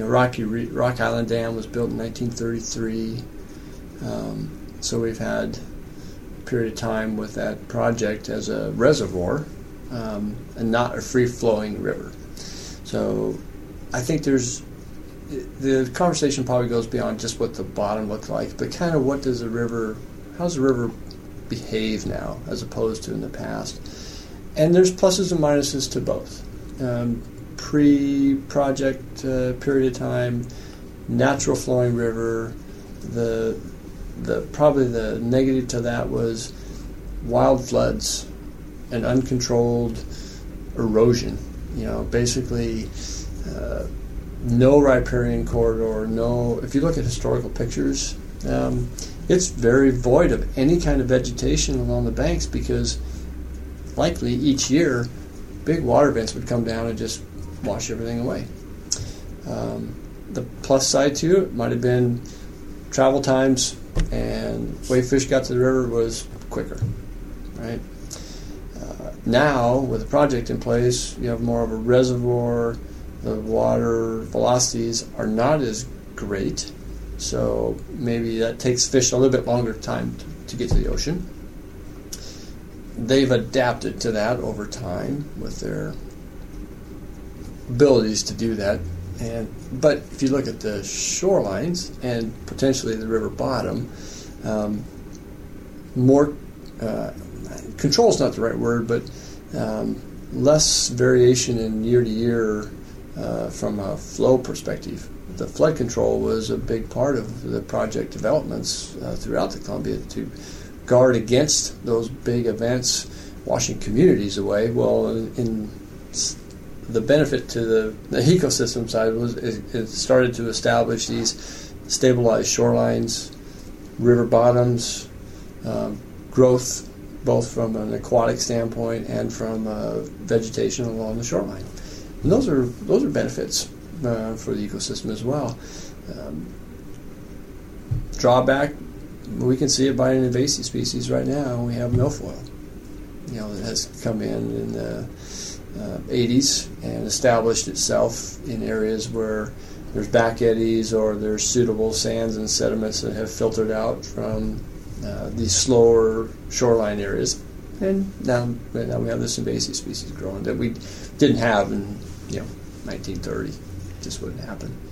Rock Island Dam was built in 1933, so we've had a period of time with that project as a reservoir and not a free-flowing river. So I think the conversation probably goes beyond just what the bottom looks like, but kind of how's the river behave now as opposed to in the past. And there's pluses and minuses to both. Pre-project period of time, natural flowing river. Probably the negative to that was wild floods and uncontrolled erosion. Basically no riparian corridor. If you look at historical pictures, it's very void of any kind of vegetation along the banks because likely each year big water events would come down and just wash everything away. The plus side to it might have been travel times, and the way fish got to the river was quicker, right? Now, with the project in place, you have more of a reservoir. The water velocities are not as great, so maybe that takes fish a little bit longer time to get to the ocean. They've adapted to that over time with their abilities to do that. But if you look at the shorelines and potentially the river bottom, more control is not the right word, but less variation in year to year from a flow perspective. The flood control was a big part of the project developments throughout the Columbia to guard against those big events washing communities away. Well, in the benefit to the ecosystem side was it started to establish these stabilized shorelines, river bottoms, growth both from an aquatic standpoint and from vegetation along the shoreline. And those are benefits for the ecosystem as well. Drawback, we can see it by an invasive species right now. We have milfoil, that has come in the 80s and established itself in areas where there's back eddies or there's suitable sands and sediments that have filtered out from these slower shoreline areas. And now we have this invasive species growing that we didn't have in 1930. Just wouldn't happen.